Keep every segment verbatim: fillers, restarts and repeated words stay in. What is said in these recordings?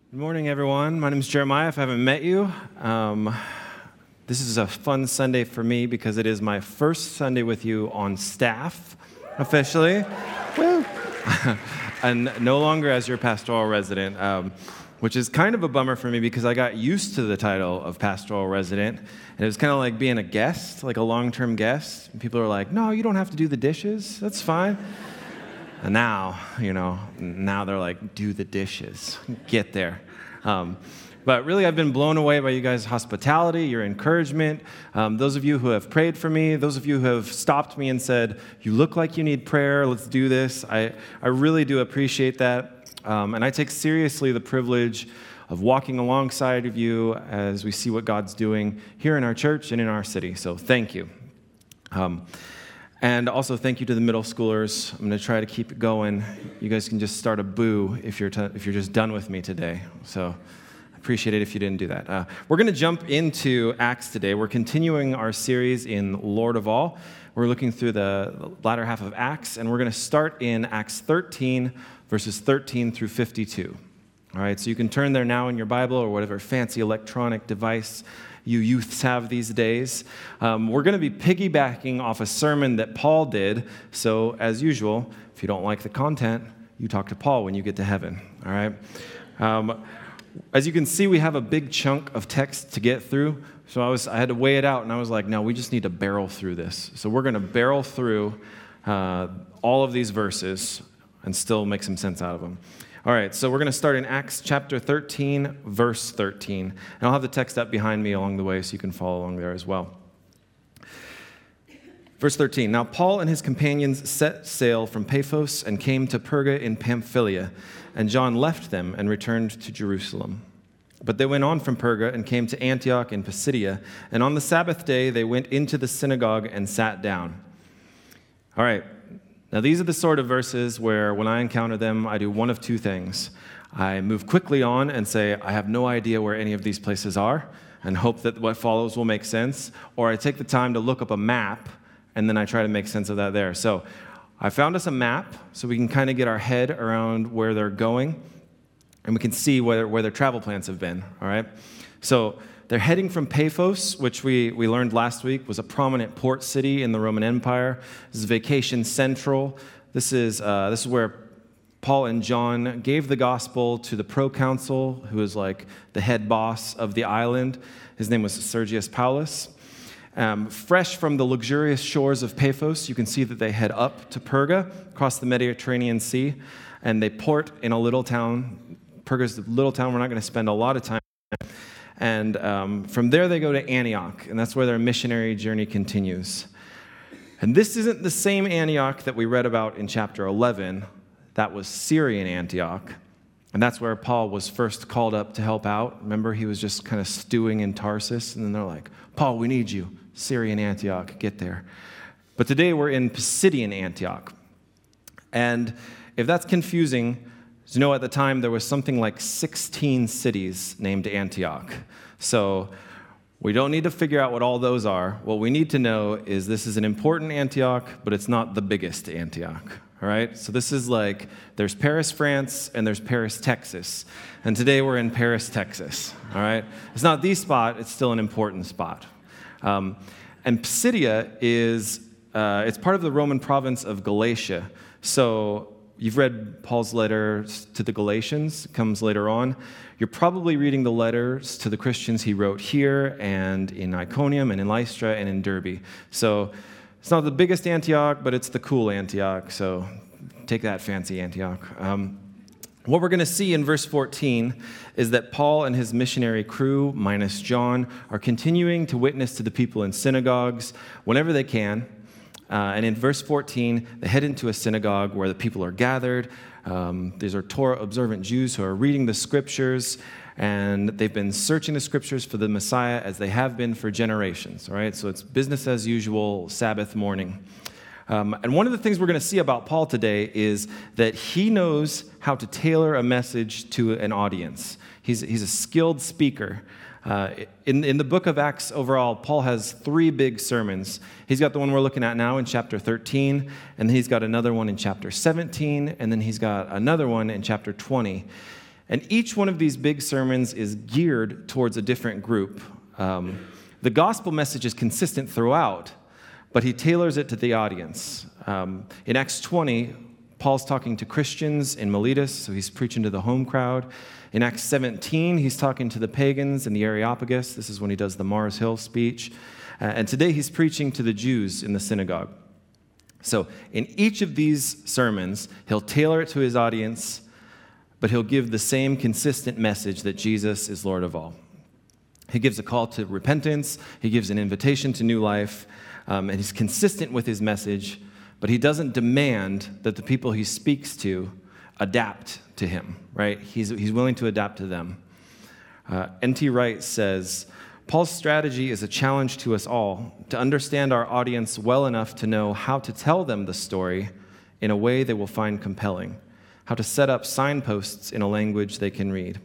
Good morning, everyone. My name is Jeremiah, if I haven't met you. Um, this is a fun Sunday for me because it is my first Sunday with you on staff, officially. Woo! And no longer as your pastoral resident, um, which is kind of a bummer for me because I got used to the title of pastoral resident, and it was kind of like being a guest, like a long-term guest. And people are like, no, you don't have to do the dishes. That's fine. And now, you know, now they're like, do the dishes. Get there. Um, but really, I've been blown away by you guys' hospitality, your encouragement. Um, those of you who have prayed for me, those of you who have stopped me and said, you look like you need prayer, let's do this. I, I really do appreciate that. Um, and I take seriously the privilege of walking alongside of you as we see what God's doing here in our church and in our city. So thank you. Um, And also thank you to the middle schoolers. I'm going to try to keep it going. You guys can just start a boo if you're t- if you're just done with me today. So I appreciate it if you didn't do that. Uh, we're going to jump into Acts today. We're continuing our series in Lord of All. We're looking through the latter half of Acts, and we're going to start in Acts thirteen, verses thirteen through fifty-two. All right, so you can turn there now in your Bible or whatever fancy electronic device you youths have these days. Um, we're going to be piggybacking off a sermon that Paul did. So, as usual, if you don't like the content, you talk to Paul when you get to heaven. All right? Um, as you can see, we have a big chunk of text to get through. So I was I had to weigh it out, and I was like, no, we just need to barrel through this. So we're going to barrel through uh, all of these verses and still make some sense out of them. All right, so we're going to start in Acts chapter thirteen, verse thirteen. And I'll have the text up behind me along the way so you can follow along there as well. Verse thirteen, now Paul and his companions set sail from Paphos and came to Perga in Pamphylia, and John left them and returned to Jerusalem. But they went on from Perga and came to Antioch in Pisidia, and on the Sabbath day they went into the synagogue and sat down. All right. Now, these are the sort of verses where when I encounter them, I do one of two things. I move quickly on and say, I have no idea where any of these places are, and hope that what follows will make sense. Or I take the time to look up a map, and then I try to make sense of that there. So I found us a map so we can kind of get our head around where they're going, and we can see where, where their travel plans have been, all right? So they're heading from Paphos, which we, we learned last week was a prominent port city in the Roman Empire. This is Vacation Central. This is uh, this is where Paul and John gave the gospel to the proconsul, who was like the head boss of the island. His name was Sergius Paulus. Um, fresh from the luxurious shores of Paphos, you can see that they head up to Perga, across the Mediterranean Sea, and they port in a little town. Perga's a little town we're not going to spend a lot of time. And um, from there, they go to Antioch, and that's where their missionary journey continues. And this isn't the same Antioch that we read about in chapter eleven. That was Syrian Antioch, and that's where Paul was first called up to help out. Remember, he was just kind of stewing in Tarsus, and then they're like, Paul, we need you. Syrian Antioch, get there. But today, we're in Pisidian Antioch. And if that's confusing, you know, at the time, there was something like sixteen cities named Antioch. So we don't need to figure out what all those are. What we need to know is this is an important Antioch, but it's not the biggest Antioch. All right? So this is like, there's Paris, France, and there's Paris, Texas. And today we're in Paris, Texas. All right? It's not the spot. It's still an important spot. Um, and Pisidia is, uh, it's part of the Roman province of Galatia. So you've read Paul's letter to the Galatians, it comes later on. You're probably reading the letters to the Christians he wrote here and in Iconium and in Lystra and in Derbe. So it's not the biggest Antioch, but it's the cool Antioch. So take that, fancy Antioch. Um, what we're going to see in verse fourteen is that Paul and his missionary crew, minus John, are continuing to witness to the people in synagogues whenever they can. Uh, and in verse fourteen, they head into a synagogue where the people are gathered. Um, these are Torah-observant Jews who are reading the scriptures, and they've been searching the scriptures for the Messiah as they have been for generations, all right? So it's business as usual, Sabbath morning. Um, and one of the things we're going to see about Paul today is that he knows how to tailor a message to an audience. He's, he's a skilled speaker. Uh, in, in the book of Acts overall, Paul has three big sermons. He's got the one we're looking at now in chapter thirteen, and then he's got another one in chapter seventeen, and then he's got another one in chapter twenty. And each one of these big sermons is geared towards a different group. Um, the gospel message is consistent throughout, but he tailors it to the audience. Um, in Acts twenty, Paul's talking to Christians in Miletus, so he's preaching to the home crowd. In Acts seventeen, he's talking to the pagans in the Areopagus. This is when he does the Mars Hill speech. Uh, and today he's preaching to the Jews in the synagogue. So in each of these sermons, he'll tailor it to his audience, but he'll give the same consistent message that Jesus is Lord of all. He gives a call to repentance. He gives an invitation to new life. Um, and he's consistent with his message, but he doesn't demand that the people he speaks to adapt to him, right? He's, he's willing to adapt to them. Uh, N T Wright says, Paul's strategy is a challenge to us all to understand our audience well enough to know how to tell them the story in a way they will find compelling, how to set up signposts in a language they can read.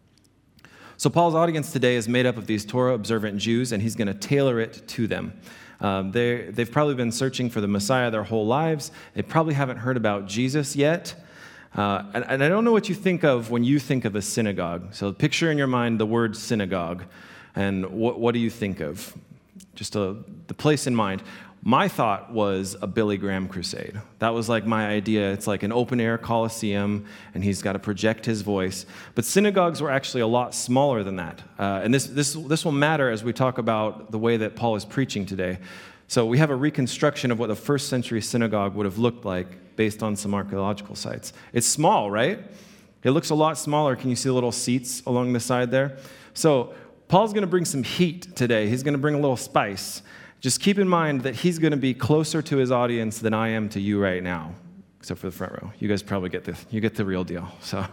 So Paul's audience today is made up of these Torah-observant Jews, and he's going to tailor it to them. Um, they've probably been searching for the Messiah their whole lives. They probably haven't heard about Jesus yet. Uh, and, and I don't know what you think of when you think of a synagogue. So picture in your mind the word synagogue, and what, what do you think of? Just a, the place in mind. My thought was a Billy Graham crusade. That was like my idea. It's like an open-air coliseum, and he's got to project his voice. But synagogues were actually a lot smaller than that. Uh, and this, this, this will matter as we talk about the way that Paul is preaching today. So we have a reconstruction of what the first century synagogue would have looked like based on some archaeological sites. It's small, right? It looks a lot smaller. Can you see the little seats along the side there? So Paul's going to bring some heat today. He's going to bring a little spice. Just keep in mind that he's going to be closer to his audience than I am to you right now, except for the front row. You guys probably get the, you get the real deal. So,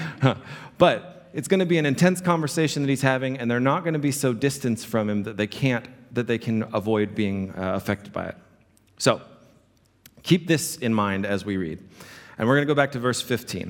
but it's going to be an intense conversation that he's having, and they're not going to be so distanced from him that they can't, that they can avoid being uh, affected by it. So, keep this in mind as we read. And we're going to go back to verse fifteen.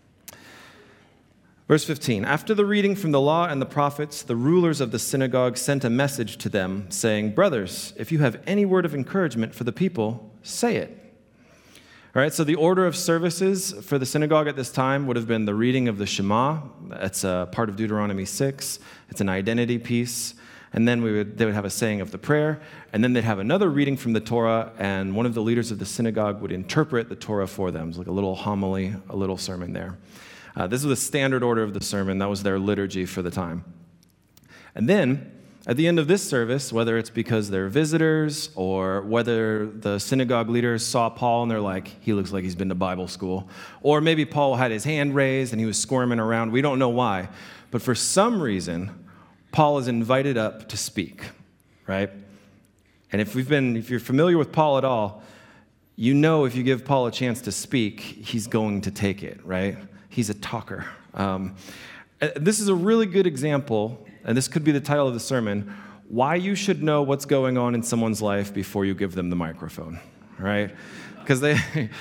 Verse fifteen, after the reading from the law and the prophets, the rulers of the synagogue sent a message to them, saying, brothers, if you have any word of encouragement for the people, say it. All right, so the order of services for the synagogue at this time would have been the reading of the Shema. That's a part of Deuteronomy six. It's an identity piece. And then we would, they would have a saying of the prayer. And then they'd have another reading from the Torah, and one of the leaders of the synagogue would interpret the Torah for them. It's like a little homily, a little sermon there. Uh, this was the standard order of the sermon. That was their liturgy for the time. And then, at the end of this service, whether it's because they're visitors or whether the synagogue leaders saw Paul and they're like, he looks like he's been to Bible school, or maybe Paul had his hand raised and he was squirming around. We don't know why. But for some reason, Paul is invited up to speak, right? And if we've been, if you're familiar with Paul at all, you know if you give Paul a chance to speak, he's going to take it, right? He's a talker. Um, this is a really good example, and this could be the title of the sermon, why you should know what's going on in someone's life before you give them the microphone, right? Because they,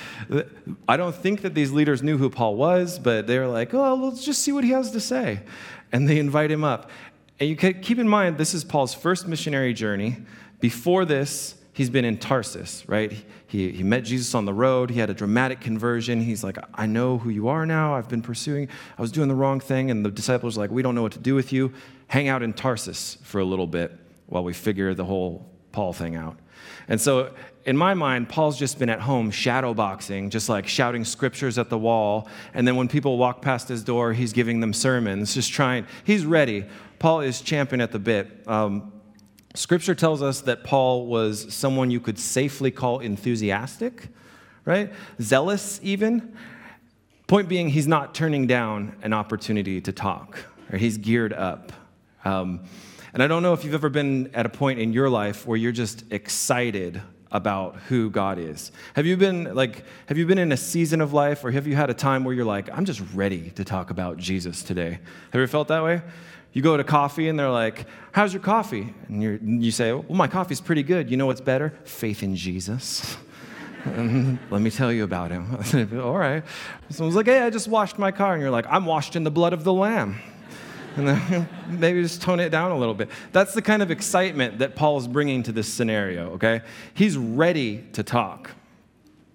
I don't think that these leaders knew who Paul was, but they were like, oh, let's just see what he has to say. And they invite him up. And you can keep in mind, this is Paul's first missionary journey. Before this, he's been in Tarsus, right? He, he met Jesus on the road. He had a dramatic conversion. He's like, I know who you are now. I've been pursuing. I was doing the wrong thing. And the disciples are like, we don't know what to do with you. Hang out in Tarsus for a little bit while we figure the whole Paul thing out. And so in my mind, Paul's just been at home shadow boxing, just like shouting scriptures at the wall. And then when people walk past his door, he's giving them sermons, just trying. He's ready. Paul is champing at the bit. Um, Scripture tells us that Paul was someone you could safely call enthusiastic, right? Zealous even. Point being, he's not turning down an opportunity to talk, or he's geared up. Um, and I don't know if you've ever been at a point in your life where you're just excited about who God is. Have you been like, have you been in a season of life, or have you had a time where you're like, I'm just ready to talk about Jesus today? Have you ever felt that way? You go to coffee and they're like, how's your coffee? And you're, you say, well, my coffee's pretty good. You know what's better? Faith in Jesus. And let me tell you about him. All right. Someone's like, hey, I just washed my car. And you're like, I'm washed in the blood of the Lamb. And then maybe just tone it down a little bit. That's the kind of excitement that Paul's bringing to this scenario, okay? He's ready to talk.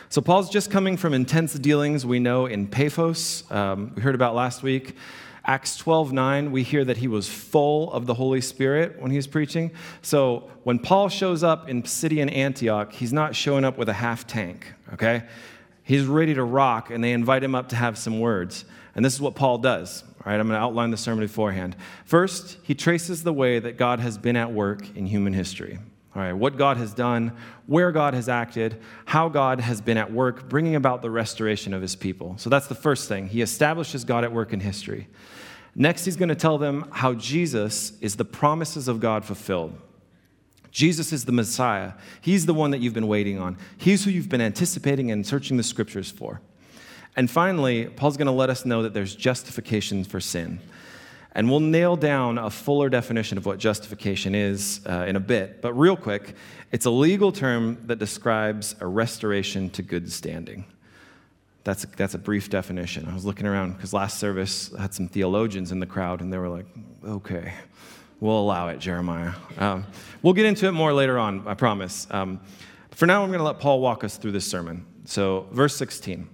So Paul's just coming from intense dealings we know in Paphos, um, we heard about last week. Acts twelve nine, we hear that he was full of the Holy Spirit when he was preaching. So when Paul shows up in Pisidian Antioch, he's not showing up with a half tank, okay? He's ready to rock, and they invite him up to have some words. And this is what Paul does. All right, I'm going to outline the sermon beforehand. First, he traces the way that God has been at work in human history. All right, what God has done, where God has acted, how God has been at work, bringing about the restoration of his people. So that's the first thing. He establishes God at work in history. Next, he's going to tell them how Jesus is the promises of God fulfilled. Jesus is the Messiah. He's the one that you've been waiting on. He's who you've been anticipating and searching the scriptures for. And finally, Paul's going to let us know that there's justification for sin. And we'll nail down a fuller definition of what justification is uh, in a bit. But real quick, it's a legal term that describes a restoration to good standing. That's a, that's a brief definition. I was looking around because last service had some theologians in the crowd, and they were like, okay, we'll allow it, Jeremiah. Um, we'll get into it more later on, I promise. Um, for now, I'm going to let Paul walk us through this sermon. So, verse sixteen.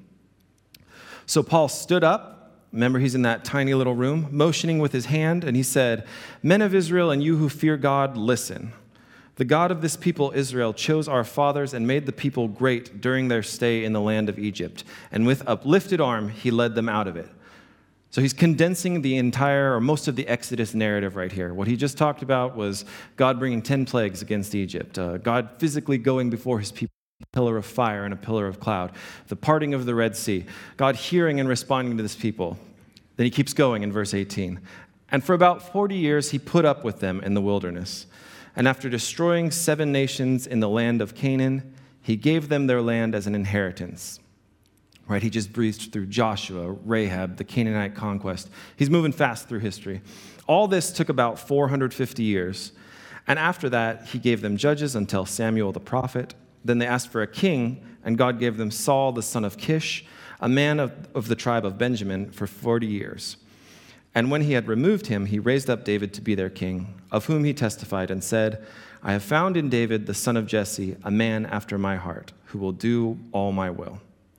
So Paul stood up. Remember, he's in that tiny little room, motioning with his hand, and he said, "Men of Israel, and you who fear God, listen. The God of this people, Israel, chose our fathers and made the people great during their stay in the land of Egypt. And with uplifted arm, he led them out of it." So he's condensing the entire, or most of the Exodus narrative right here. What he just talked about was God bringing ten plagues against Egypt, uh, God physically going before his people, a pillar of fire and a pillar of cloud, the parting of the Red Sea, God hearing and responding to this people. Then he keeps going in verse eighteen. "And for about forty years he put up with them in the wilderness. And after destroying seven nations in the land of Canaan, he gave them their land as an inheritance." Right? He just breezed through Joshua, Rahab, the Canaanite conquest. He's moving fast through history. All this took about four hundred fifty years. And after that, he gave them judges until Samuel the prophet. Then they asked for a king, and God gave them Saul the son of Kish, a man of, of the tribe of Benjamin, for forty years. And when he had removed him, he raised up David to be their king, of whom he testified and said, "I have found in David, the son of Jesse, a man after my heart, who will do all my will."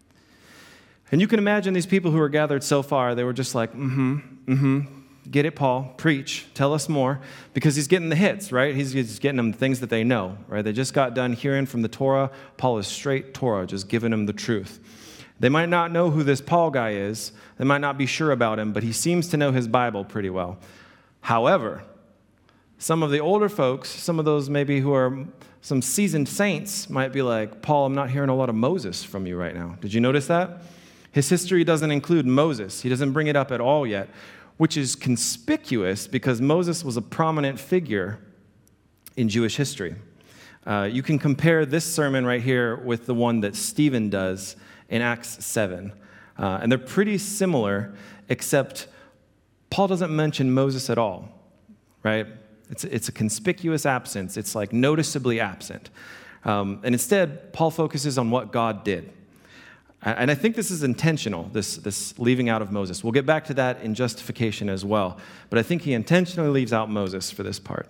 And you can imagine these people who were gathered so far, they were just like, mm-hmm, mm-hmm, get it, Paul, preach, tell us more, because he's getting the hits, right? He's, he's getting them things that they know, right? They just got done hearing from the Torah. Paul is straight Torah, just giving them the truth. They might not know who this Paul guy is. They might not be sure about him, but he seems to know his Bible pretty well. However, some of the older folks, some of those maybe who are some seasoned saints might be like, "Paul, I'm not hearing a lot of Moses from you right now." Did you notice that? His history doesn't include Moses. He doesn't bring it up at all yet, which is conspicuous because Moses was a prominent figure in Jewish history. Uh, you can compare this sermon right here with the one that Stephen does in Acts seven. Uh, and they're pretty similar, except Paul doesn't mention Moses at all, right? It's, it's a conspicuous absence. It's like noticeably absent. Um, and instead, Paul focuses on what God did. And I think this is intentional, this, this leaving out of Moses. We'll get back to that in justification as well. But I think he intentionally leaves out Moses for this part.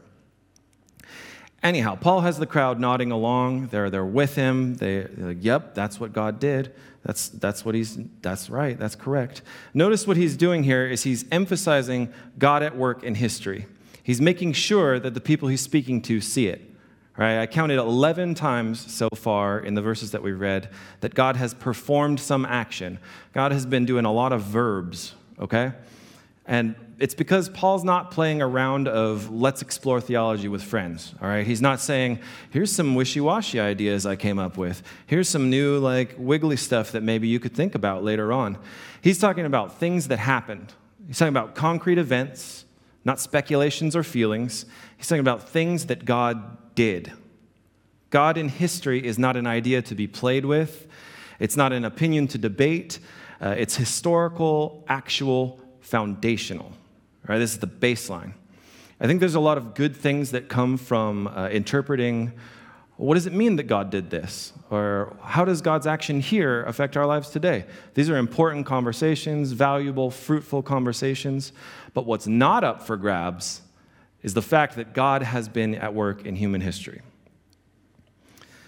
Anyhow, Paul has the crowd nodding along. They're, they're with him. They, they're like, yep, that's what God did. That's, that's what he's, that's right, that's correct. Notice what he's doing here is he's emphasizing God at work in history. He's making sure that the people he's speaking to see it. Right? I counted eleven times so far in the verses that we read that God has performed some action. God has been doing a lot of verbs, okay? And it's because Paul's not playing a round of let's explore theology with friends, all right? He's not saying, here's some wishy-washy ideas I came up with. Here's some new, like, wiggly stuff that maybe you could think about later on. He's talking about things that happened. He's talking about concrete events, not speculations or feelings. He's talking about things that God did. God in history is not an idea to be played with. It's not an opinion to debate. Uh, it's historical, actual, foundational. Right? This is the baseline. I think there's a lot of good things that come from uh, interpreting what does it mean that God did this? Or how does God's action here affect our lives today? These are important conversations, valuable, fruitful conversations. But what's not up for grabs is the fact that God has been at work in human history.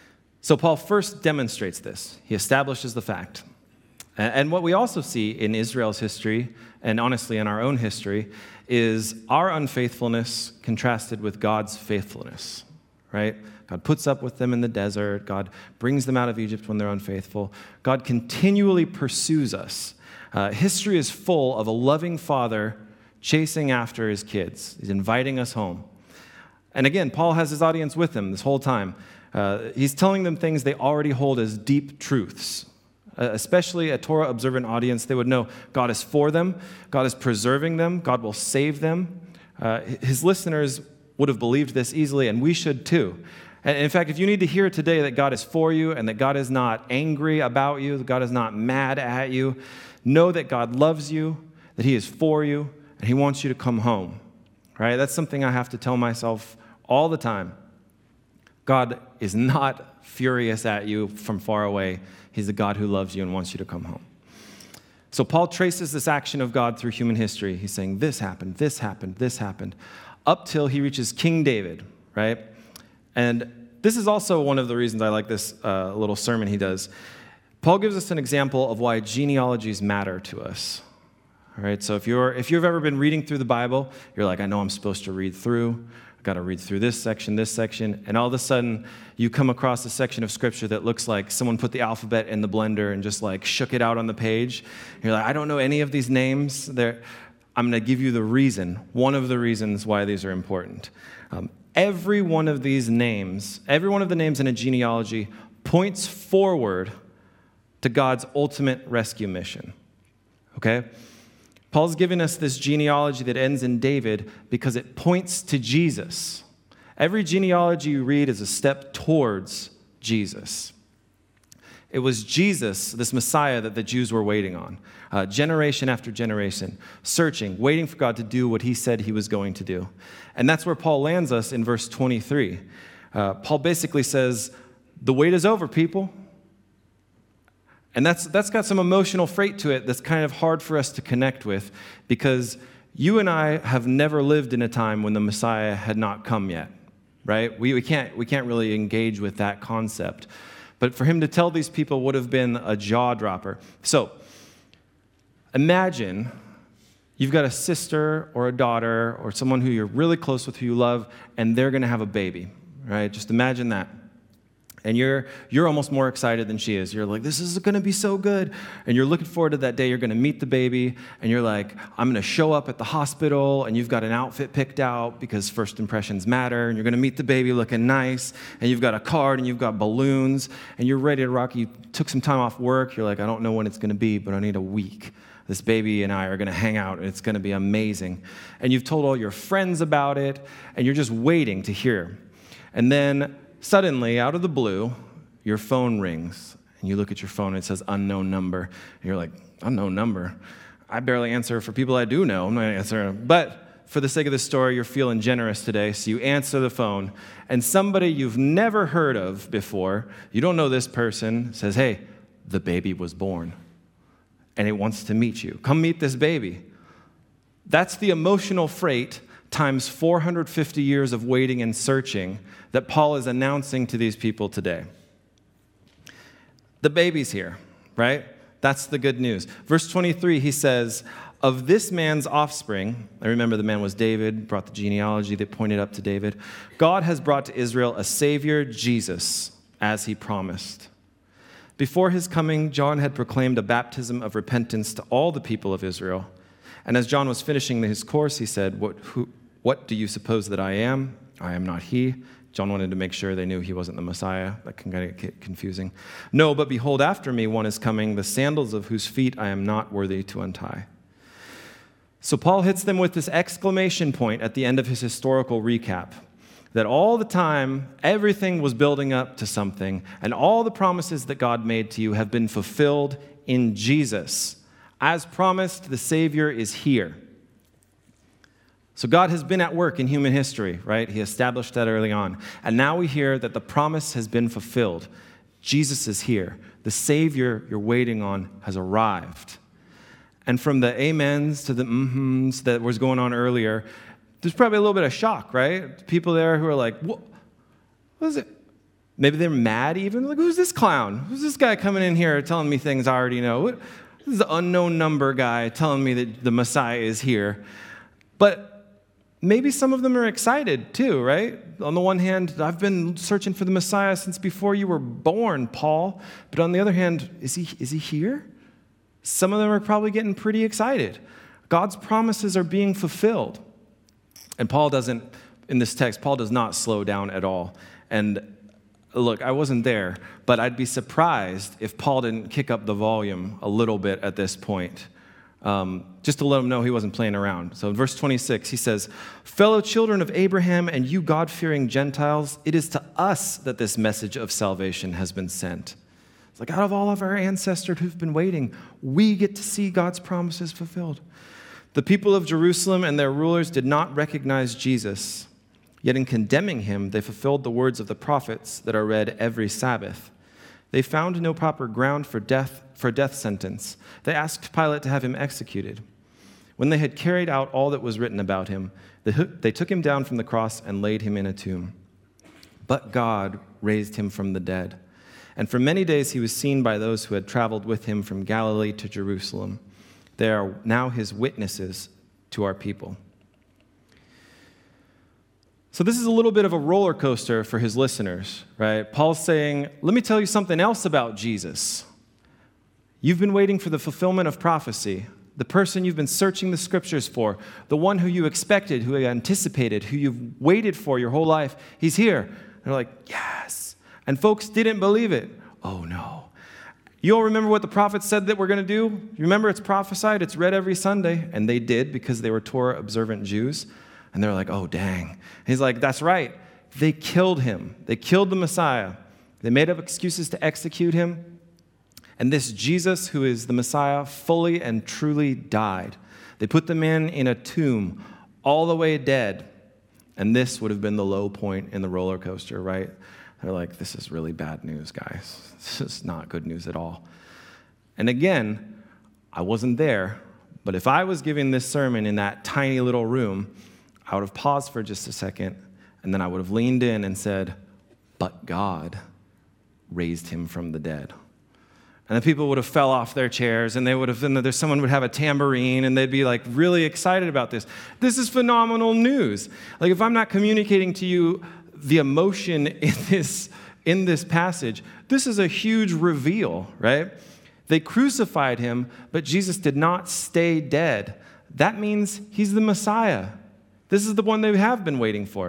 So Paul first demonstrates this. He establishes the fact. And what we also see in Israel's history, and honestly in our own history, is our unfaithfulness contrasted with God's faithfulness, right? God puts up with them in the desert. God brings them out of Egypt when they're unfaithful. God continually pursues us. Uh, history is full of a loving father chasing after his kids. He's inviting us home. And again, Paul has his audience with him this whole time. Uh, he's telling them things they already hold as deep truths. Uh, especially a Torah-observant audience, they would know God is for them, God is preserving them, God will save them. Uh, his listeners would have believed this easily, and we should too. And in fact, if you need to hear today that God is for you and that God is not angry about you, that God is not mad at you, know that God loves you, that he is for you, and he wants you to come home. Right? That's something I have to tell myself all the time. God is not furious at you from far away. He's the God who loves you and wants you to come home. So Paul traces this action of God through human history. He's saying this happened, this happened, this happened, up till he reaches King David, right? And this is also one of the reasons I like this uh, little sermon he does. Paul gives us an example of why genealogies matter to us. All right, so if you're if you've ever been reading through the Bible, you're like, I know I'm supposed to read through. I've got to read through this section, this section, and all of a sudden you come across a section of scripture that looks like someone put the alphabet in the blender and just like shook it out on the page. You're like, I don't know any of these names. They're, I'm going to give you the reason, one of the reasons why these are important. Um, every one of these names, every one of the names in a genealogy points forward to God's ultimate rescue mission. Okay? Paul's giving us this genealogy that ends in David because it points to Jesus. Every genealogy you read is a step towards Jesus. It was Jesus, this Messiah, that the Jews were waiting on, uh, generation after generation, searching, waiting for God to do what he said he was going to do. And that's where Paul lands us in verse twenty-three. Uh, Paul basically says, the wait is over, people. And that's that's got some emotional freight to it that's kind of hard for us to connect with because you and I have never lived in a time when the Messiah had not come yet, right? We, we can't we can't really engage with that concept. But for him to tell these people would have been a jaw dropper. So imagine you've got a sister or a daughter or someone who you're really close with, who you love, and they're going to have a baby, right? Just imagine that. And you're you're almost more excited than she is. You're like, this is going to be so good. And you're looking forward to that day. You're going to meet the baby. And you're like, I'm going to show up at the hospital. And you've got an outfit picked out because first impressions matter. And you're going to meet the baby looking nice. And you've got a card and you've got balloons. And you're ready to rock. You took some time off work. You're like, I don't know when it's going to be, but I need a week. This baby and I are going to hang out. And it's going to be amazing. And you've told all your friends about it. And you're just waiting to hear. And then suddenly, out of the blue, your phone rings, and you look at your phone, and it says unknown number. And you're like, unknown number? I barely answer for people I do know. I'm not going to answer. But for the sake of this story, you're feeling generous today, so you answer the phone, and somebody you've never heard of before, you don't know this person, says, hey, the baby was born, and it wants to meet you. Come meet this baby. That's the emotional freight times four hundred fifty years of waiting and searching that Paul is announcing to these people today. The baby's here, right? That's the good news. Verse twenty-three, he says, of this man's offspring, I remember the man was David, brought the genealogy that pointed up to David, God has brought to Israel a Savior, Jesus, as he promised. Before his coming, John had proclaimed a baptism of repentance to all the people of Israel. And as John was finishing his course, he said, what, who, what do you suppose that I am? I am not he. John wanted to make sure they knew he wasn't the Messiah. That can kind of get confusing. No, but behold, after me one is coming, the sandals of whose feet I am not worthy to untie. So Paul hits them with this exclamation point at the end of his historical recap, that all the time, everything was building up to something, and all the promises that God made to you have been fulfilled in Jesus. As promised, the Savior is here. So God has been at work in human history, right? He established that early on. And now we hear that the promise has been fulfilled. Jesus is here. The Savior you're waiting on has arrived. And from the amens to the mm-hms that was going on earlier, there's probably a little bit of shock, right? People there who are like, what, what is it? Maybe they're mad even. Like, who's this clown? Who's this guy coming in here telling me things I already know? What, this is the unknown number guy telling me that the Messiah is here. But maybe some of them are excited too, right? On the one hand, I've been searching for the Messiah since before you were born, Paul. But on the other hand, is he, is he here? Some of them are probably getting pretty excited. God's promises are being fulfilled. And Paul doesn't, in this text, Paul does not slow down at all. And look, I wasn't there, but I'd be surprised if Paul didn't kick up the volume a little bit at this point, um, just to let him know he wasn't playing around. So in verse twenty-six, he says, "Fellow children of Abraham and you God-fearing Gentiles, it is to us that this message of salvation has been sent." It's like out of all of our ancestors who've been waiting, we get to see God's promises fulfilled. The people of Jerusalem and their rulers did not recognize Jesus. Yet in condemning him, they fulfilled the words of the prophets that are read every Sabbath. They found no proper ground for death, for death sentence. They asked Pilate to have him executed. When they had carried out all that was written about him, they took him down from the cross and laid him in a tomb. But God raised him from the dead. And for many days he was seen by those who had traveled with him from Galilee to Jerusalem. They are now his witnesses to our people. So this is a little bit of a roller coaster for his listeners, right? Paul's saying, let me tell you something else about Jesus. You've been waiting for the fulfillment of prophecy, the person you've been searching the scriptures for, the one who you expected, who you anticipated, who you've waited for your whole life. He's here. And they're like, yes. And folks didn't believe it. Oh, no. You all remember what the prophets said that we're going to do? You remember it's prophesied, it's read every Sunday. And they did because they were Torah observant Jews. And they're like, oh, dang. And he's like, that's right. They killed him. They killed the Messiah. They made up excuses to execute him. And this Jesus, who is the Messiah, fully and truly died. They put the man in a tomb, all the way dead. And this would have been the low point in the roller coaster, right? They're like, this is really bad news, guys. This is not good news at all. And again, I wasn't there, but if I was giving this sermon in that tiny little room, I would have paused for just a second, and then I would have leaned in and said, but God raised him from the dead. And the people would have fell off their chairs, and they would have, and there's someone would have a tambourine, and they'd be like really excited about this. This is phenomenal news. Like if I'm not communicating to you the emotion in this, in this passage, this is a huge reveal, right? They crucified him, but Jesus did not stay dead. That means he's the Messiah. This is the one they have been waiting for.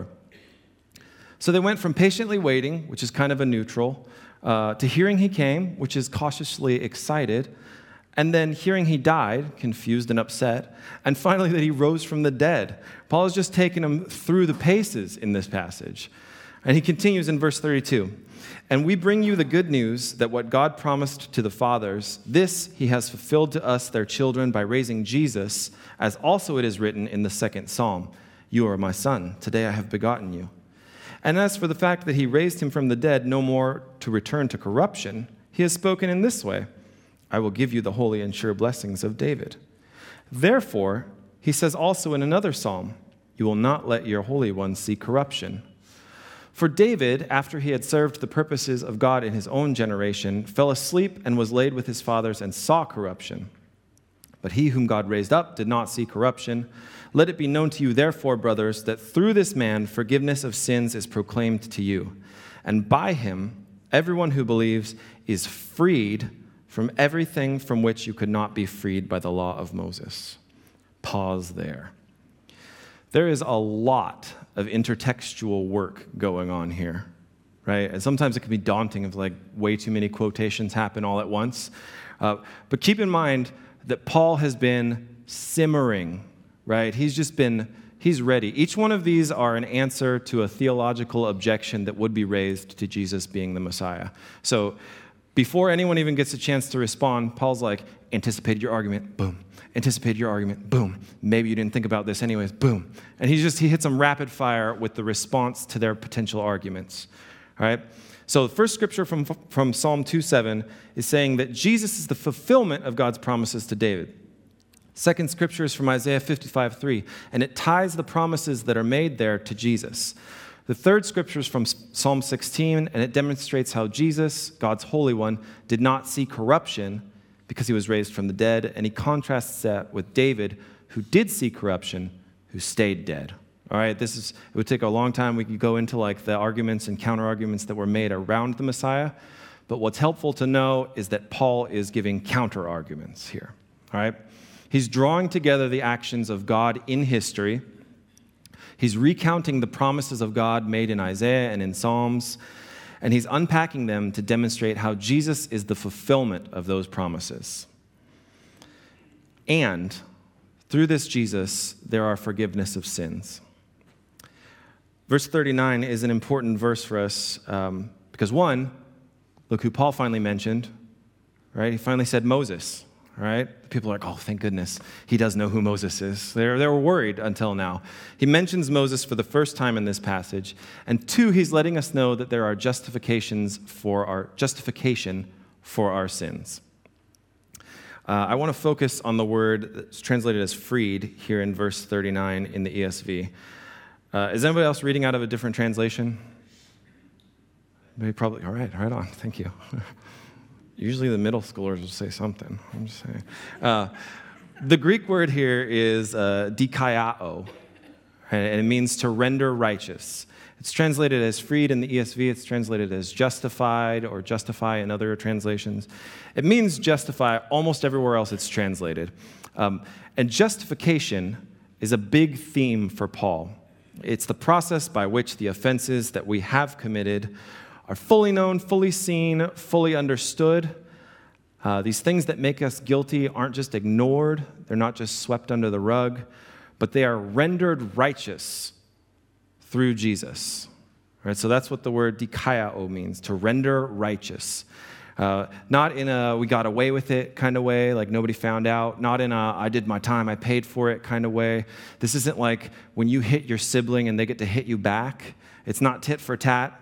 So they went from patiently waiting, which is kind of a neutral, uh, to hearing he came, which is cautiously excited, and then hearing he died, confused and upset, and finally that he rose from the dead. Paul is just taking them through the paces in this passage. And he continues in verse thirty-two. And we bring you the good news that what God promised to the fathers, this he has fulfilled to us, their children, by raising Jesus, as also it is written in the second psalm. You are my son. Today I have begotten you. And as for the fact that he raised him from the dead, no more to return to corruption, he has spoken in this way, I will give you the holy and sure blessings of David. Therefore, he says also in another psalm, you will not let your Holy One see corruption. For David, after he had served the purposes of God in his own generation, fell asleep and was laid with his fathers and saw corruption. But he whom God raised up did not see corruption. Let it be known to you, therefore, brothers, that through this man forgiveness of sins is proclaimed to you. And by him, everyone who believes is freed from everything from which you could not be freed by the law of Moses. Pause there. There is a lot of intertextual work going on here, right? And sometimes it can be daunting if like way too many quotations happen all at once. Uh, but keep in mind that Paul has been simmering, right? He's just been, he's ready. Each one of these are an answer to a theological objection that would be raised to Jesus being the Messiah. So before anyone even gets a chance to respond, Paul's like, anticipated your argument, boom. Anticipated your argument, boom. Maybe you didn't think about this anyways, boom. And he just, he hits them rapid fire with the response to their potential arguments, all right? So the first scripture from, from Psalm two seven is saying that Jesus is the fulfillment of God's promises to David. Second scripture is from Isaiah fifty-five three, and it ties the promises that are made there to Jesus. The third scripture is from Psalm sixteen, and it demonstrates how Jesus, God's Holy One, did not see corruption because he was raised from the dead, and he contrasts that with David, who did see corruption, who stayed dead. All right, this is, it would take a long time. We could go into like the arguments and counter-arguments that were made around the Messiah, but what's helpful to know is that Paul is giving counter-arguments here. All right, he's drawing together the actions of God in history. He's recounting the promises of God made in Isaiah and in Psalms, and he's unpacking them to demonstrate how Jesus is the fulfillment of those promises. And through this Jesus, there are forgiveness of sins. Verse thirty-nine is an important verse for us um, because, one, look who Paul finally mentioned, right? He finally said Moses. All right? People are like, oh, thank goodness. He does know who Moses is. They're, they were worried until now. He mentions Moses for the first time in this passage. And two, he's letting us know that there are justifications for our justification for our sins. Uh, I want to focus on the word that's translated as freed here in verse thirty-nine in the E S V. Uh, is anybody else reading out of a different translation? Maybe probably. All right, right on. Thank you. Usually the middle schoolers will say something. I'm just saying. Uh, the Greek word here is uh, dikaiao, and it means to render righteous. It's translated as freed in the E S V. It's translated as justified or justify in other translations. It means justify almost everywhere else it's translated. Um, and justification is a big theme for Paul. It's the process by which the offenses that we have committed are fully known, fully seen, fully understood. Uh, these things that make us guilty aren't just ignored. They're not just swept under the rug, but they are rendered righteous through Jesus. All right, so that's what the word dikaiao means, to render righteous. Uh, not in a we got away with it kind of way, like nobody found out. Not in a I did my time, I paid for it kind of way. This isn't like when you hit your sibling and they get to hit you back. It's not tit for tat.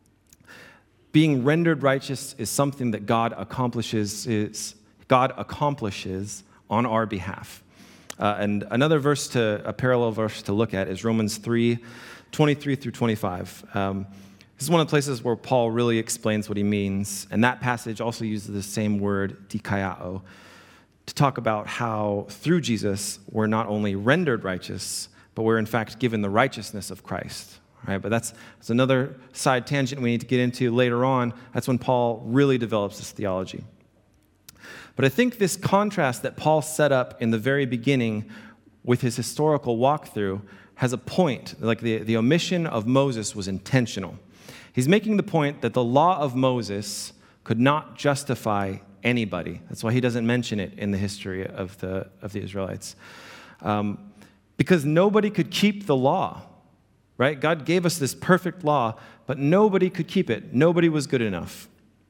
Being rendered righteous is something that God accomplishes, is, God accomplishes on our behalf. Uh, and another verse to, a parallel verse to look at is Romans three, twenty-three through twenty-five. Um, this is one of the places where Paul really explains what he means. And that passage also uses the same word, dikaiao, to talk about how through Jesus we're not only rendered righteous, but we're in fact given the righteousness of Christ. Right, but that's, that's another side tangent we need to get into later on. That's when Paul really develops this theology. But I think this contrast that Paul set up in the very beginning with his historical walkthrough has a point. Like the, the omission of Moses was intentional. He's making the point that the law of Moses could not justify anybody. That's why he doesn't mention it in the history of the, of the Israelites. Um, because nobody could keep the law. Right? God gave us this perfect law, but nobody could keep it. Nobody was good enough.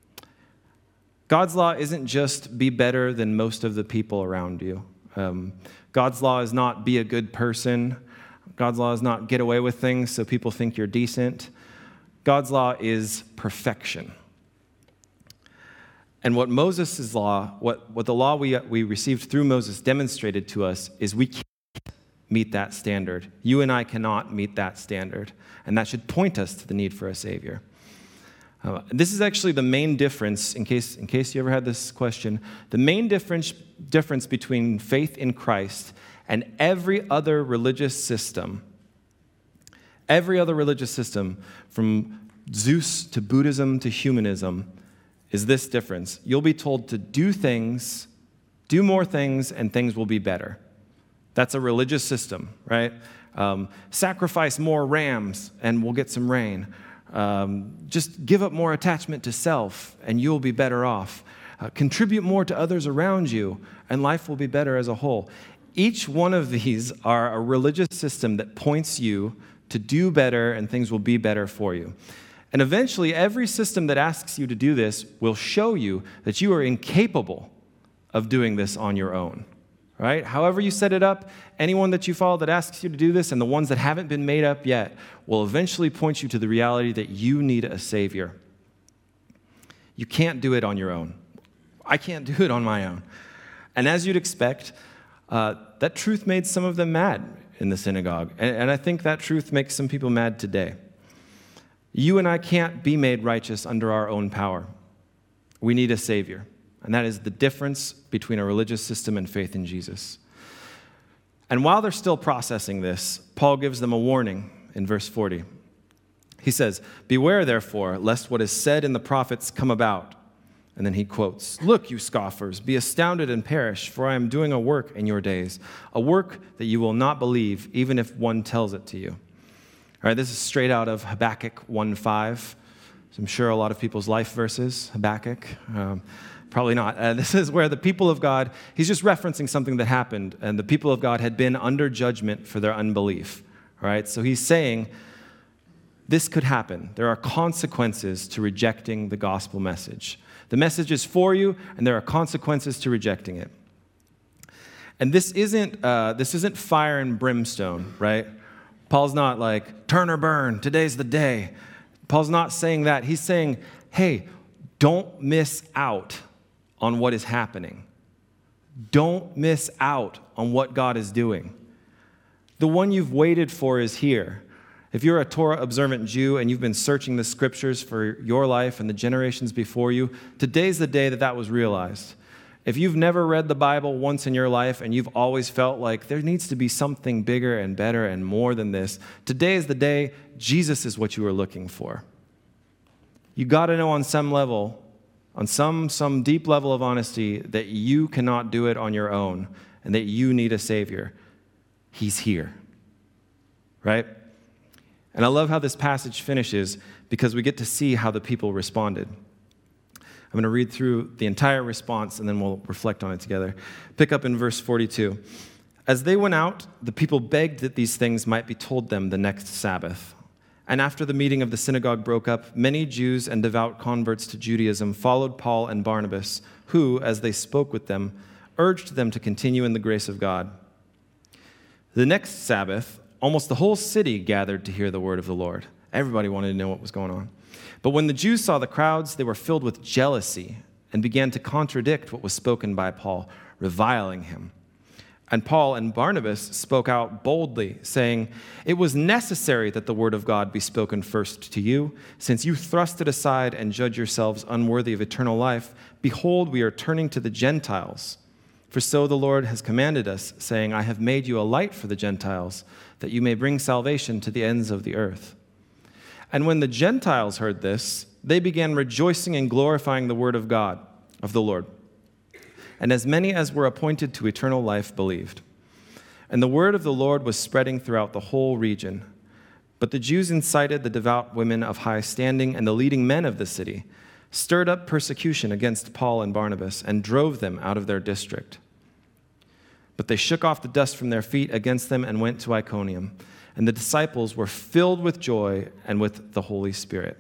God's law isn't just be better than most of the people around you. Um, God's law is not be a good person. God's law is not get away with things so people think you're decent. God's law is perfection. And what Moses' law, what, what the law we, we received through Moses demonstrated to us is we can't meet that standard. You and I cannot meet that standard. And that should point us to the need for a Savior. Uh, this is actually the main difference, in case, in case you ever had this question, the main difference, difference between faith in Christ and every other religious system, every other religious system, from Zeus to Buddhism to humanism, is this difference. You'll be told to do things, do more things, and things will be better. That's a religious system, right? Um, sacrifice more rams and we'll get some rain. Um, just give up more attachment to self and you'll be better off. Uh, contribute more to others around you and life will be better as a whole. Each one of these are a religious system that points you to do better and things will be better for you. And eventually, every system that asks you to do this will show you that you are incapable of doing this on your own. Right? However you set it up, anyone that you follow that asks you to do this and the ones that haven't been made up yet will eventually point you to the reality that you need a Savior. You can't do it on your own. I can't do it on my own. And as you'd expect, uh, that truth made some of them mad in the synagogue. And, and I think that truth makes some people mad today. You and I can't be made righteous under our own power. We need a Savior. And that is the difference between a religious system and faith in Jesus. And while they're still processing this, Paul gives them a warning in verse forty. He says, "Beware, therefore, lest what is said in the prophets come about." And then he quotes, "Look, you scoffers, be astounded and perish, for I am doing a work in your days, a work that you will not believe, even if one tells it to you." All right, this is straight out of Habakkuk one five. So I'm sure a lot of people's life verses, Habakkuk. Um, probably not. Uh, this is where the people of God, he's just referencing something that happened, and the people of God had been under judgment for their unbelief. All right, so he's saying, this could happen. There are consequences to rejecting the gospel message. The message is for you, and there are consequences to rejecting it. And this isn't uh, this isn't fire and brimstone, right? Paul's not like, turn or burn, today's the day. Paul's not saying that. He's saying, hey, don't miss out on what is happening. Don't miss out on what God is doing. The one you've waited for is here. If you're a Torah-observant Jew and you've been searching the scriptures for your life and the generations before you, today's the day that that was realized. If you've never read the Bible once in your life and you've always felt like there needs to be something bigger and better and more than this, today is the day Jesus is what you are looking for. You got to know on some level, on some, some deep level of honesty, that you cannot do it on your own and that you need a Savior. He's here, right? And I love how this passage finishes because we get to see how the people responded. I'm going to read through the entire response and then we'll reflect on it together. Pick up in verse forty-two. As they went out, the people begged that these things might be told them the next Sabbath. And after the meeting of the synagogue broke up, many Jews and devout converts to Judaism followed Paul and Barnabas, who, as they spoke with them, urged them to continue in the grace of God. The next Sabbath, almost the whole city gathered to hear the word of the Lord. Everybody wanted to know what was going on. But when the Jews saw the crowds, they were filled with jealousy and began to contradict what was spoken by Paul, reviling him. And Paul and Barnabas spoke out boldly, saying, "It was necessary that the word of God be spoken first to you. Since you thrust it aside and judge yourselves unworthy of eternal life, behold, we are turning to the Gentiles. For so the Lord has commanded us, saying, I have made you a light for the Gentiles, that you may bring salvation to the ends of the earth." And when the Gentiles heard this, they began rejoicing and glorifying the word of God, of the Lord. And as many as were appointed to eternal life believed. And the word of the Lord was spreading throughout the whole region. But the Jews incited the devout women of high standing and the leading men of the city, stirred up persecution against Paul and Barnabas, and drove them out of their district. But they shook off the dust from their feet against them and went to Iconium. And the disciples were filled with joy and with the Holy Spirit.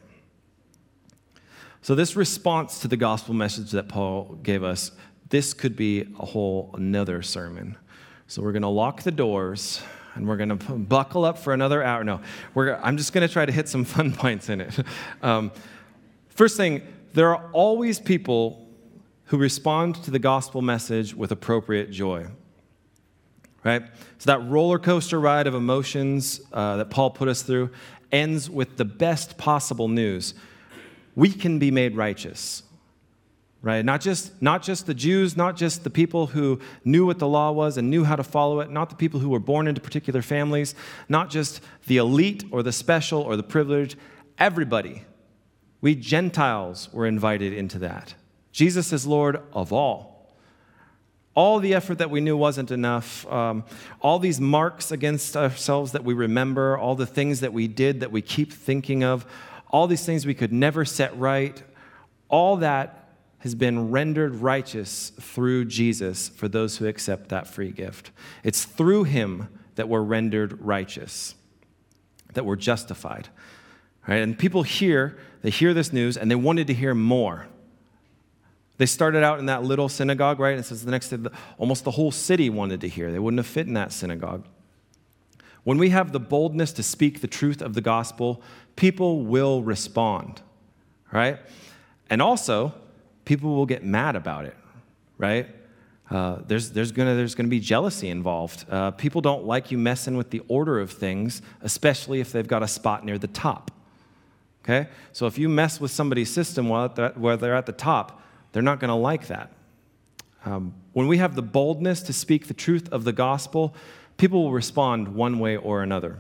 So this response to the gospel message that Paul gave us, this could be a whole another sermon. So we're going to lock the doors and we're going to buckle up for another hour. No, we're, I'm just going to try to hit some fun points in it. Um, first thing, there are always people who respond to the gospel message with appropriate joy. Right? So that roller coaster ride of emotions uh, that Paul put us through ends with the best possible news. We can be made righteous. Right? Not just, not just the Jews, not just the people who knew what the law was and knew how to follow it, not the people who were born into particular families, not just the elite or the special or the privileged. Everybody. We Gentiles were invited into that. Jesus is Lord of all. All the effort that we knew wasn't enough. Um, all these marks against ourselves that we remember, all the things that we did that we keep thinking of, all these things we could never set right, all that has been rendered righteous through Jesus for those who accept that free gift. It's through him that we're rendered righteous, that we're justified. Right? And people hear, they hear this news, and they wanted to hear more. They started out in that little synagogue, right? And it says the next day, almost the whole city wanted to hear. They wouldn't have fit in that synagogue. When we have the boldness to speak the truth of the gospel, people will respond, right? And also, people will get mad about it, right? Uh, there's there's gonna there's gonna be jealousy involved. Uh, people don't like you messing with the order of things, especially if they've got a spot near the top. okay? So if you mess with somebody's system while they're, while they're at the top, they're not going to like that. Um, when we have the boldness to speak the truth of the gospel, people will respond one way or another.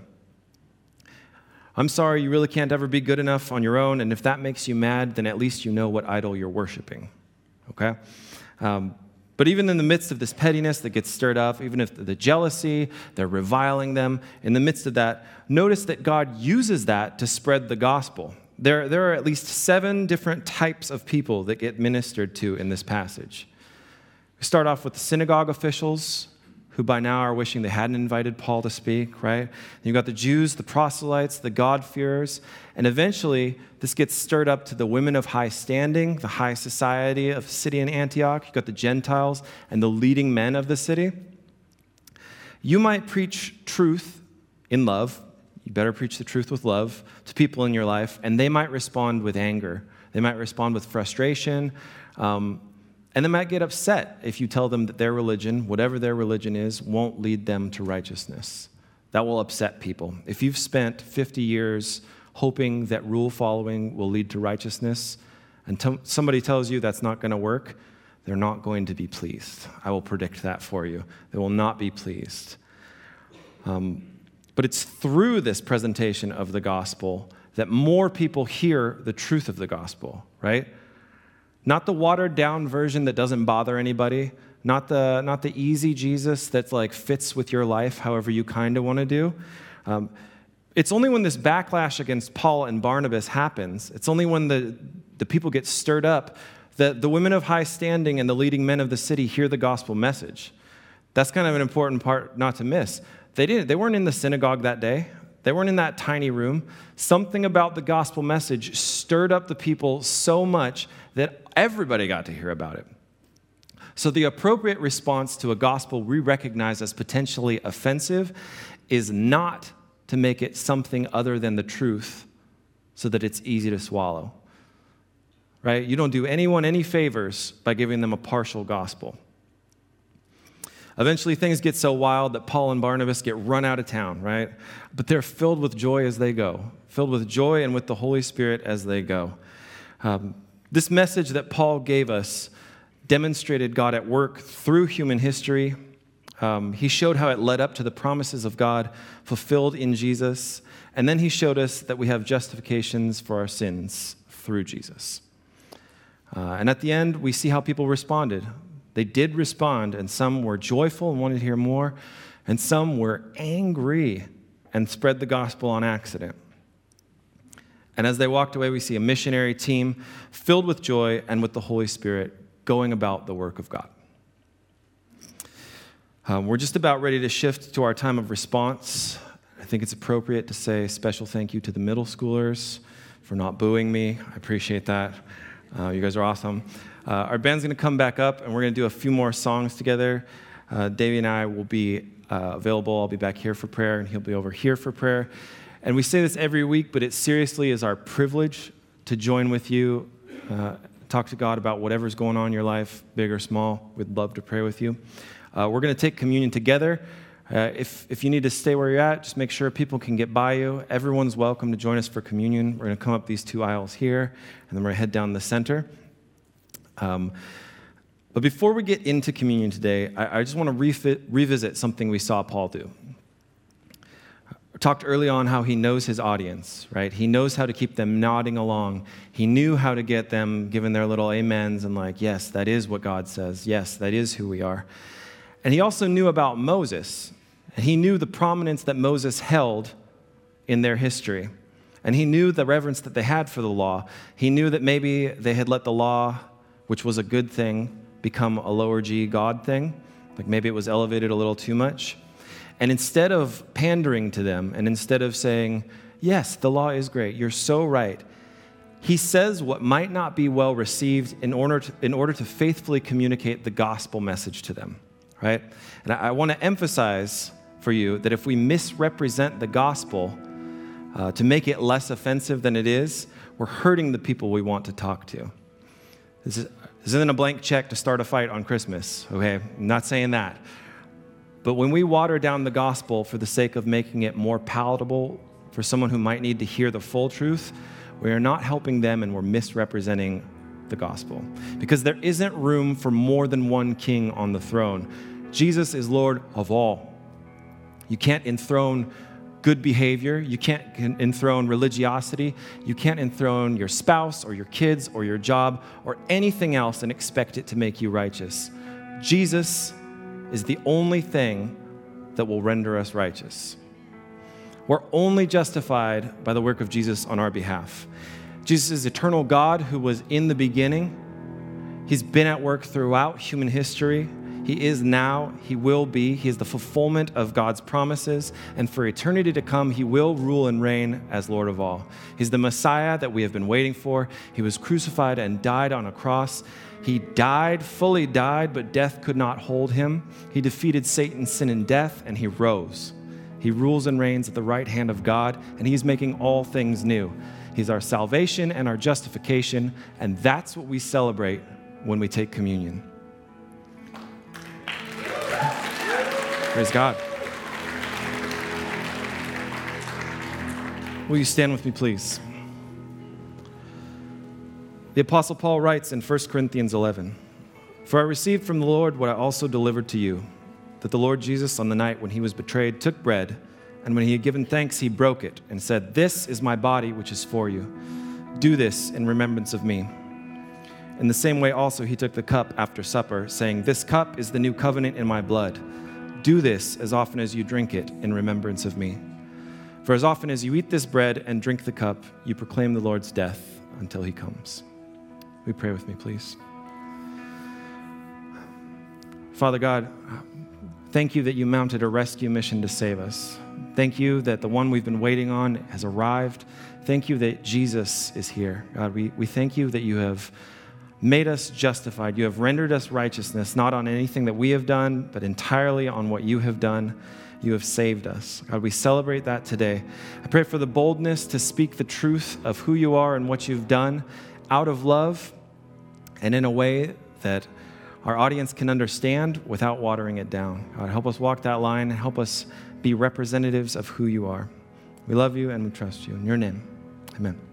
I'm sorry, you really can't ever be good enough on your own, and if that makes you mad, then at least you know what idol you're worshiping, okay? Um, but even in the midst of this pettiness that gets stirred up, even if the jealousy, they're reviling them, in the midst of that, notice that God uses that to spread the gospel. There, there are at least seven different types of people that get ministered to in this passage. We start off with the synagogue officials, who by now are wishing they hadn't invited Paul to speak, right? You've got the Jews, the proselytes, the God-fearers, and eventually this gets stirred up to the women of high standing, the high society of the city in Antioch. You've got the Gentiles and the leading men of the city. You might preach truth in love. You better preach the truth with love to people in your life, and they might respond with anger. They might respond with frustration, um, and they might get upset if you tell them that their religion, whatever their religion is, won't lead them to righteousness. That will upset people. If you've spent fifty years hoping that rule following will lead to righteousness, and t- somebody tells you that's not going to work, they're not going to be pleased. I will predict that for you. They will not be pleased. Um, but it's through this presentation of the gospel that more people hear the truth of the gospel, right? Not the watered-down version that doesn't bother anybody, not the not the easy Jesus that like fits with your life however you kind of want to do. Um, it's only when this backlash against Paul and Barnabas happens, it's only when the, the people get stirred up that the women of high standing and the leading men of the city hear the gospel message. That's kind of an important part not to miss. They didn't. They weren't in the synagogue that day. They weren't in that tiny room. Something about the gospel message stirred up the people so much that everybody got to hear about it. So the appropriate response to a gospel we recognize as potentially offensive is not to make it something other than the truth so that it's easy to swallow. Right? You don't do anyone any favors by giving them a partial gospel. Eventually, things get so wild that Paul and Barnabas get run out of town, right? But they're filled with joy as they go, filled with joy and with the Holy Spirit as they go. Um, this message that Paul gave us demonstrated God at work through human history. Um, he showed how it led up to the promises of God fulfilled in Jesus. And then he showed us that we have justifications for our sins through Jesus. Uh, and at the end, we see how people responded. They did respond, and some were joyful and wanted to hear more, and some were angry and spread the gospel on accident. And as they walked away, we see a missionary team filled with joy and with the Holy Spirit going about the work of God. Um, we're just about ready to shift to our time of response. I think it's appropriate to say a special thank you to the middle schoolers for not booing me. I appreciate that. Uh, you guys are awesome. Uh, our band's going to come back up, and we're going to do a few more songs together. Uh, Davey and I will be uh, available. I'll be back here for prayer, and he'll be over here for prayer. And we say this every week, but it seriously is our privilege to join with you, uh, talk to God about whatever's going on in your life, big or small. We'd love to pray with you. Uh, we're going to take communion together. Uh, if, if you need to stay where you're at, just make sure people can get by you. Everyone's welcome to join us for communion. We're going to come up these two aisles here, and then we're going to head down the center. Um, but before we get into communion today, I, I just want to refi- revisit something we saw Paul do. We talked early on how he knows his audience, right? He knows how to keep them nodding along. He knew how to get them giving their little amens and like, yes, that is what God says. Yes, that is who we are. And he also knew about Moses. And he knew the prominence that Moses held in their history. And he knew the reverence that they had for the law. He knew that maybe they had let the law, which was a good thing, become a lower G God thing. Like maybe it was elevated a little too much. And instead of pandering to them, and instead of saying, yes, the law is great, you're so right, he says what might not be well received in order to, in order to faithfully communicate the gospel message to them, right? And I, I want to emphasize for you that if we misrepresent the gospel uh, to make it less offensive than it is, we're hurting the people we want to talk to. This, is, this isn't a blank check to start a fight on Christmas, okay? I'm not saying that. But when we water down the gospel for the sake of making it more palatable for someone who might need to hear the full truth, we are not helping them and we're misrepresenting the gospel. Because there isn't room for more than one king on the throne. Jesus is Lord of all. You can't enthrone good behavior. You can't enthrone religiosity. You can't enthrone your spouse or your kids or your job or anything else and expect it to make you righteous. Jesus is the only thing that will render us righteous. We're only justified by the work of Jesus on our behalf. Jesus is eternal God who was in the beginning. He's been at work throughout human history. He is now, he will be. He is the fulfillment of God's promises. And for eternity to come, he will rule and reign as Lord of all. He's the Messiah that we have been waiting for. He was crucified and died on a cross. He died, fully died, but death could not hold him. He defeated Satan, sin, and death, and he rose. He rules and reigns at the right hand of God, and he's making all things new. He's our salvation and our justification, and that's what we celebrate when we take communion. Praise God. Will you stand with me, please? The Apostle Paul writes in First Corinthians eleven, "For I received from the Lord what I also delivered to you, that the Lord Jesus, on the night when he was betrayed, took bread, and when he had given thanks, he broke it and said, 'This is my body, which is for you. Do this in remembrance of me.' In the same way also he took the cup after supper, saying, 'This cup is the new covenant in my blood. Do this as often as you drink it in remembrance of me. For as often as you eat this bread and drink the cup, you proclaim the Lord's death until he comes.'" We pray with me, please. Father God, thank you that you mounted a rescue mission to save us. Thank you that the one we've been waiting on has arrived. Thank you that Jesus is here. God, we, we thank you that you have made us justified. You have rendered us righteousness, not on anything that we have done, but entirely on what you have done. You have saved us. God, we celebrate that today. I pray for the boldness to speak the truth of who you are and what you've done out of love and in a way that our audience can understand without watering it down. God, help us walk that line and help us be representatives of who you are. We love you and we trust you. In your name, amen.